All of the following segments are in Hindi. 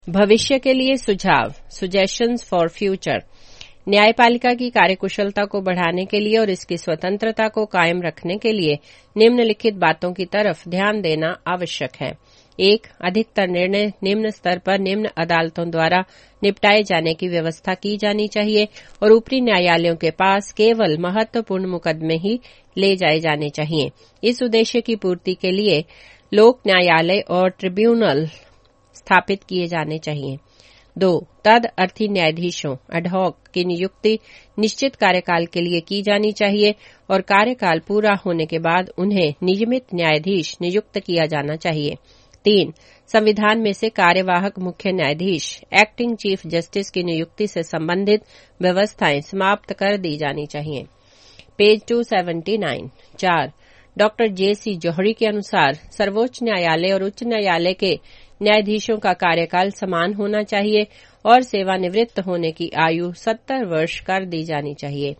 भविष्य के लिए सुझाव, सजेशंस फॉर फ्यूचर। न्यायपालिका की कार्यकुशलता को बढ़ाने के लिए और इसकी स्वतंत्रता को कायम रखने के लिए निम्नलिखित बातों की तरफ ध्यान देना आवश्यक है। 1. अधिकतर निर्णय निम्न स्तर पर निम्न अदालतों द्वारा निपटाए जाने की व्यवस्था की जानी चाहिए और ऊपरी न्यायालयों के पास केवल महत्वपूर्ण मुकदमे ही ले जाए जाने चाहिए। इस उद्देश्य की पूर्ति के लिए लोक न्यायालय और ट्रिब्यूनल स्थापित किए जाने चाहिए। 2. तदअर्थी न्यायाधीशों एडहॉक की नियुक्ति निश्चित कार्यकाल के लिए की जानी चाहिए और कार्यकाल पूरा होने के बाद उन्हें नियमित न्यायाधीश नियुक्त किया जाना चाहिए। 3. संविधान में से कार्यवाहक मुख्य न्यायाधीश एक्टिंग चीफ जस्टिस की नियुक्ति से संबंधित व्यवस्थाएं समाप्त कर दी जानी चाहिए। पेज 279। 4. Doctor J.C. जौहरी के अनुसार सर्वोच्च न्यायालय और उच्च न्यायालय के न्यायाधीशों का कार्यकाल समान होना चाहिए और सेवानिवृत्त होने की आयु 70 वर्ष कर दी जानी चाहिए।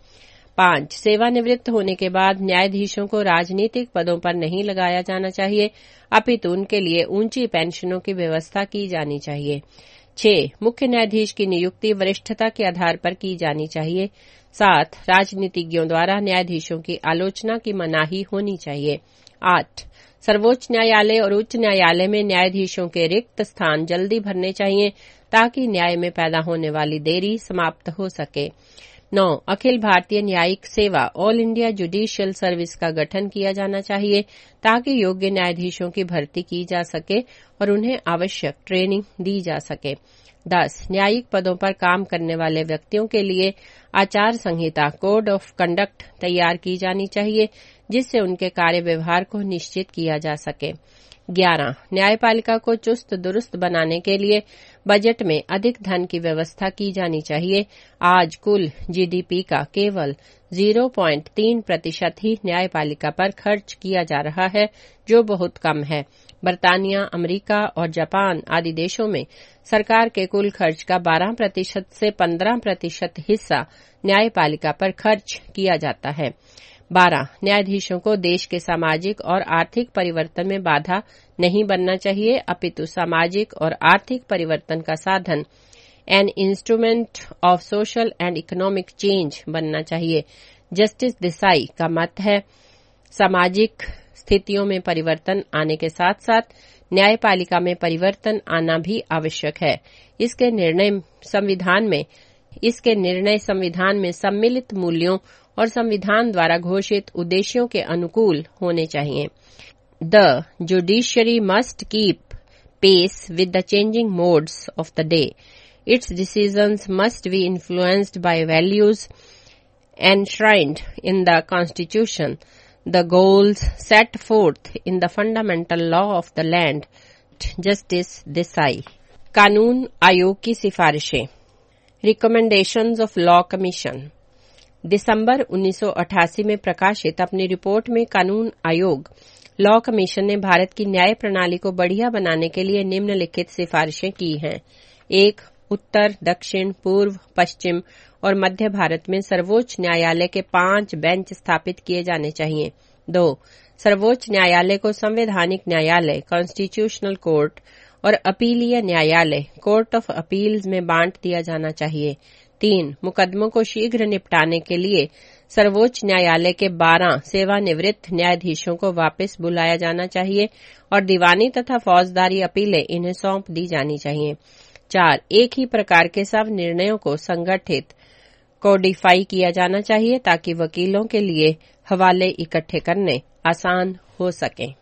5. सेवानिवृत्त होने के बाद न्यायाधीशों को राजनीतिक पदों पर नहीं लगाया जाना चाहिए, अपितु उनके लिए ऊंची पेंशनों की व्यवस्था की जानी चाहिए। 6. मुख्य न्यायाधीश की नियुक्ति वरिष्ठता के आधार पर की जानी चाहिए। 7. राजनीतिज्ञों द्वारा न्यायाधीशों की आलोचना की मनाही होनी चाहिए। 8. सर्वोच्च न्यायालय और उच्च न्यायालय में न्यायाधीशों के रिक्त स्थान जल्दी भरने चाहिए ताकि न्याय में पैदा होने वाली देरी समाप्त हो सके। 9. अखिल भारतीय न्यायिक सेवा ऑल इंडिया जुडिशियल सर्विस का गठन किया जाना चाहिए ताकि योग्य न्यायाधीशों की भर्ती की जा सके और उन्हें आवश्यक ट्रेनिंग दी जा सके। 10. न्यायिक पदों पर काम करने वाले व्यक्तियों के लिए आचार संहिता कोड ऑफ कंडक्ट तैयार की जानी चाहिए जिससे उनके कार्य व्यवहार को निश्चित किया जा सके। 11. न्यायपालिका को चुस्त दुरुस्त बनाने के लिए बजट में अधिक धन की व्यवस्था की जानी चाहिए। आज कुल GDP का केवल 0.3% ही न्यायपालिका पर खर्च किया जा रहा है, जो बहुत कम है। बर्तानिया, अमेरिका और जापान आदि देशों में सरकार के कुल खर्च का 12% से 15% हिस्सा न्यायपालिका पर खर्च किया जाता है। 12. न्यायाधीशों को देश के सामाजिक और आर्थिक परिवर्तन में बाधा नहीं बनना चाहिए, अपितु सामाजिक और आर्थिक परिवर्तन का साधन an instrument of social and economic change बनना चाहिए। जस्टिस देसाई का मत है, सामाजिक स्थितियों में परिवर्तन आने के साथ साथ न्यायपालिका में परिवर्तन आना भी आवश्यक है। इसके निर्णय संविधान में सम्मिलित मूल्यों और संविधान द्वारा घोषित उद्देश्यों के अनुकूल होने चाहिए। The judiciary must keep pace with the changing modes of the day. Its decisions must be influenced by values enshrined in the Constitution, the goals set forth in the fundamental law of the land. Justice Desai। कानून आयोग की सिफारिशें। Recommendations of law commission. दिसंबर 1988 में प्रकाशित अपनी रिपोर्ट में कानून आयोग लॉ कमीशन ने भारत की न्याय प्रणाली को बढ़िया बनाने के लिए निम्नलिखित सिफारिशें की हैं। 1. उत्तर, दक्षिण, पूर्व, पश्चिम और मध्य भारत में सर्वोच्च न्यायालय के 5 बेंच स्थापित किए जाने चाहिए। 2. सर्वोच्च न्यायालय को संवैधानिक न्यायालय कॉन्स्टिट्यूशनल कोर्ट और अपीलीय न्यायालय कोर्ट ऑफ अपील्स में बांट दिया जाना चाहिए। 3. मुकदमों को शीघ्र निपटाने के लिए सर्वोच्च न्यायालय के 12 सेवानिवृत्त न्यायाधीशों को वापस बुलाया जाना चाहिए और दीवानी तथा फौजदारी अपीलें इन्हें सौंप दी जानी चाहिए। 4. एक ही प्रकार के सब निर्णयों को संगठित कोडिफाई किया जाना चाहिए ताकि वकीलों के लिए हवाले इकट्ठे करने आसान हो सके।